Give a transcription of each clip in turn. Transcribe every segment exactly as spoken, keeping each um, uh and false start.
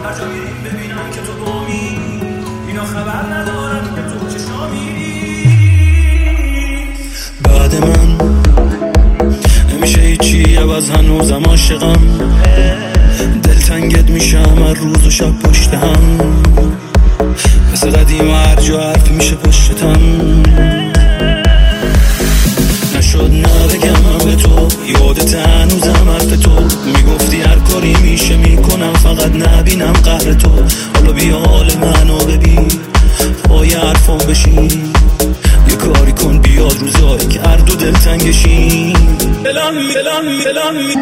هر جا میریم ببینم که تو بامی، اینا خبر ندارن که تو چشامی. بعد من نمیشه هیچی عوض، هنوزم عاشقم، دلتنگت میشم هر روز و شب پشت هم، مثل قدیم هر جا حرف میشه پشتم. نشد نبگم به تو، یادت هنوزم حرف تو، میگفتی هر کاری میشه میکنم فقط نبینم قهر تو. حالا بیا حال منو ببین، پای حرفام بشین، یه کاری کن بیاد روزایی که هر دو دلتنگشین. دلم می دلم می دلم می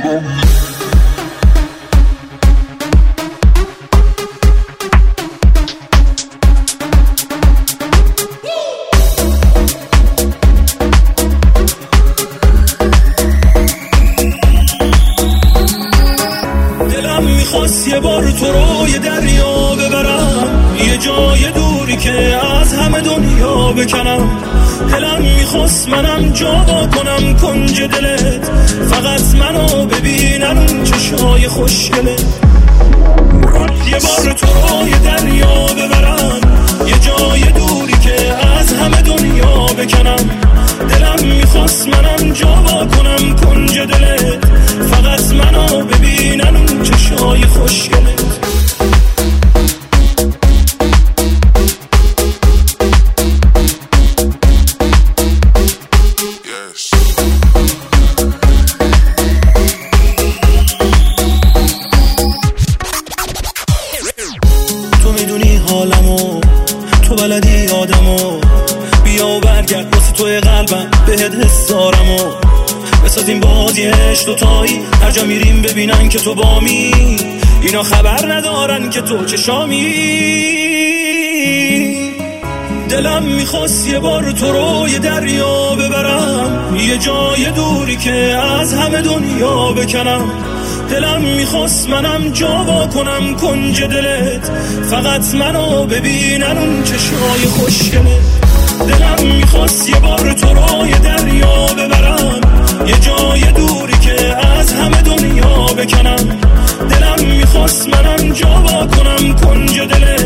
میخواست یه بار تو رو یه دریا ببرم، یه جای دوری که از همه دنیا بکنم. دلم میخواست منم جا کنم کنج دلت، فقط منو ببینن اون چشای خوشگلت. یه بار تو رو یه دریا ببرم، یه جای دوری که از همه دنیا بکنم. دلم میخواست منم جا کنم کنج دلت، فقط منو ببینن اون چشای خوشگلت. تو میدونی حالمو، تو بلدی آدمو، بیا و برگرد واسه توی قلبم بهت حسارمو. بسازیم بازی عشق دوتایی، هر جا میریم ببینن که تو بامی، اینا خبر ندارن که تو چشامی. دلم میخواست یه بار تو رو یه دریا ببرم، یه جای دوری که از همه دنیا بکنم. دلم میخواست منم جا کنم کنج دلت، فقط منو ببینن اون چشای خوشگلت. دلم میخواست یه بار تو رو یه دریا ببرم، یه جای دوری که از همه دنیا بکنم. دلم میخواست منم جا کنم کنج دلت،